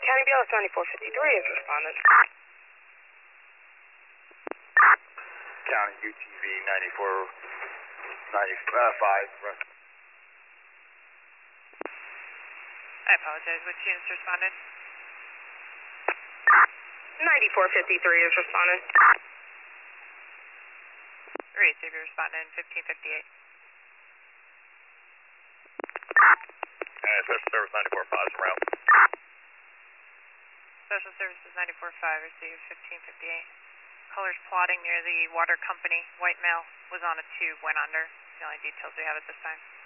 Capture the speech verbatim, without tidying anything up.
County B L S ninety-four fifty-three is responded. County U T V ninety-four ninety-five. I apologize. Which units responded? ninety-four fifty-three is responded. three eighty responded in fifteen fifty-eight. And Special Service ninety-four five is around. Special Services ninety-four five received fifteen fifty-eight. Colors plotting near the water company. White male was on a tube, went under. The only details we have at this time.